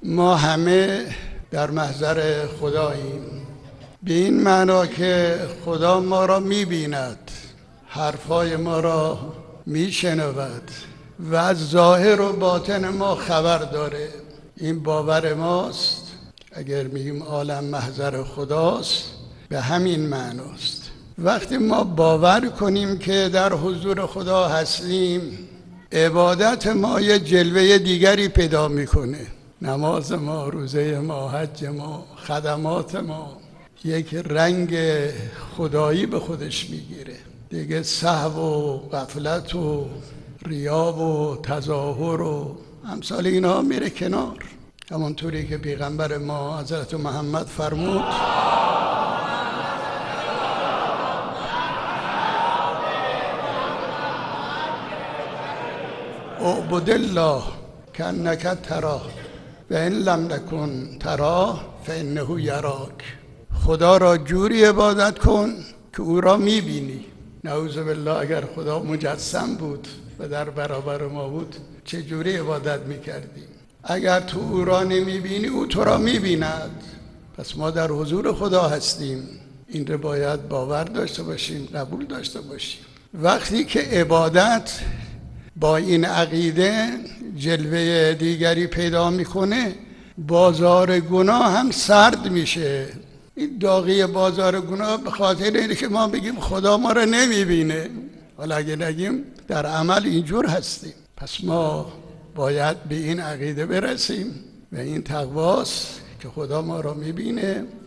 ما همه در محضر خداییم، به این معنا که خدا ما را می‌بیند، حرفای ما را میشنود و از ظاهر و باطن ما خبر داره. این باور ماست. اگر میگیم عالم محضر خداست، به همین معناست. وقتی ما باور کنیم که در حضور خدا هستیم، عبادت ما یه جلوه دیگری پیدا میکنه. نماز ما، روزه ما، حج ما، خدمات ما یک رنگ خدایی به خودش میگیره. دیگه سهو و غفلت و ریا و تظاهر و امثال اینا میره کنار. همونطوری که پیغمبر ما حضرت محمد فرمود: اعبد الله کانک تراه و ان لم نکن تراه فانه یراک. خدا را جوری عبادت کن که او را میبینی. نعوذ بالله اگر خدا مجسم بود و در برابر ما بود چه جوری عبادت میکردیم؟ اگر تو او را نمیبینی، او تو را میبیند. پس ما در حضور خدا هستیم. این رو باید باور داشته باشیم، قبول داشته باشیم. وقتی که عبادت با این عقیده جلوه دیگری پیدا میکنه، بازار گناه هم سرد میشه. این داغی بازار گناه به خاطر اینه که ما بگیم خدا ما را نمیبینه، حالا اگه نگیم در عمل اینجور هستیم. پس ما باید به این عقیده برسیم و این تقواست که خدا ما را میبینه